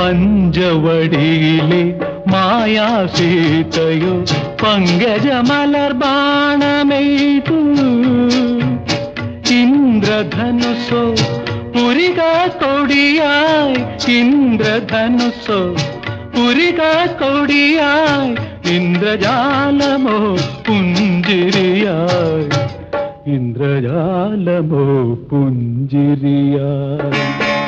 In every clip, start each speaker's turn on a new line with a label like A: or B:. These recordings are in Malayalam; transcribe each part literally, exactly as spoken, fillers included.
A: പഞ്ചവടിയിലെ മായാസീതയോ പങ്കജമലർബാണമെയ്തു ഇന്ദ്രധനുസോ പുരിക കൊടിയായി ഇന്ദ്രധനുസോ പുരിക കൊടിയായി ഇന്ദ്രജാലമോ പുഞ്ചിരിയായി ഇന്ദ്രജാലമോ പുഞ്ചിരിയായി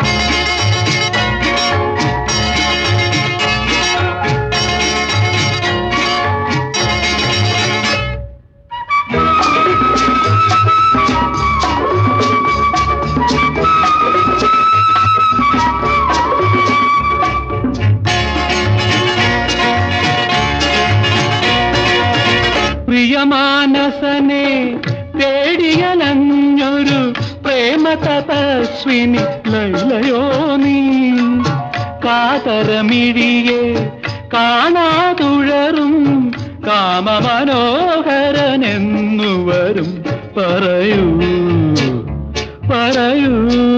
A: പ്രിയമാനസനെ തേടിയലഞ്ഞൊരു പ്രേമ തപസ്വിനി ലൈലയോ നീ കാതരമിഴിയെ കാണാതുഴറും കാമമനോഹരനെന്നു വരും പറയൂ പറയൂ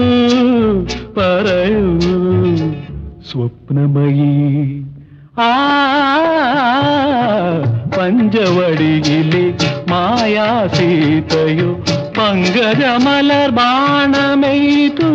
A: പറയൂ സ്വപ്നമയീ ആ പഞ്ചവടിയിലെ മായാസീതയോ പങ്കജമലർബാണമെയ്തു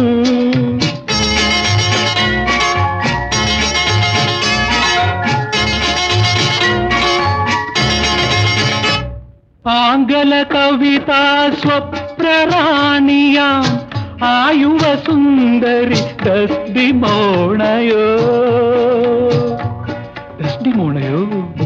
A: ആംഗല കവിതാ സ്വപ്നറാണിയാം ആയുവ സുന്ദരി ഡസ്ഡിമോണയോ ഡസ്ഡിമോണയോ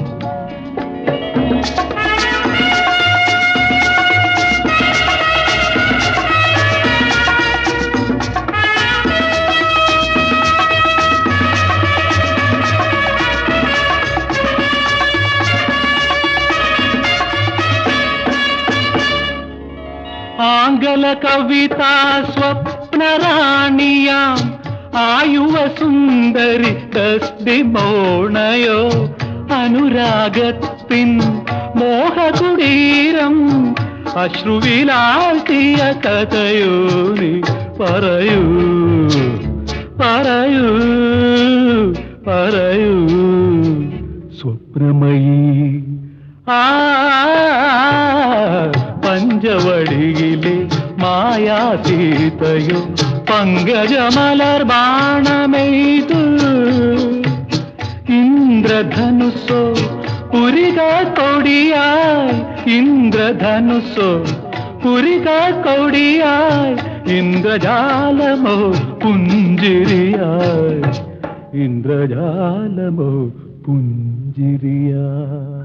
A: ആംഗല കവിതാ സ്വപ്നറാണിയാം ആയുവ സുന്ദരി ഡസ്ഡിമോണയോ അനുരാഗത്തിൻ മോഹകുടീരം അശ്രുവിലാഴ്ത്തിയ കഥയോ നീ പറയൂ പറയൂ പറയൂ സ്വപ്നമയീ ആ പഞ്ചവടിയിലെ മായാസീതയോ പങ്കജമലർബാണമെയ്തു ഇന്ദ്രധനുസോ പുരിക കൊടിയായി ഇന്ദ്രധനുസോ പുരിക കൊടിയായി ഇന്ദ്രജാലമോ പുഞ്ചിരിയായി ഇന്ദ്രജാലമോ പുഞ്ചിരിയായി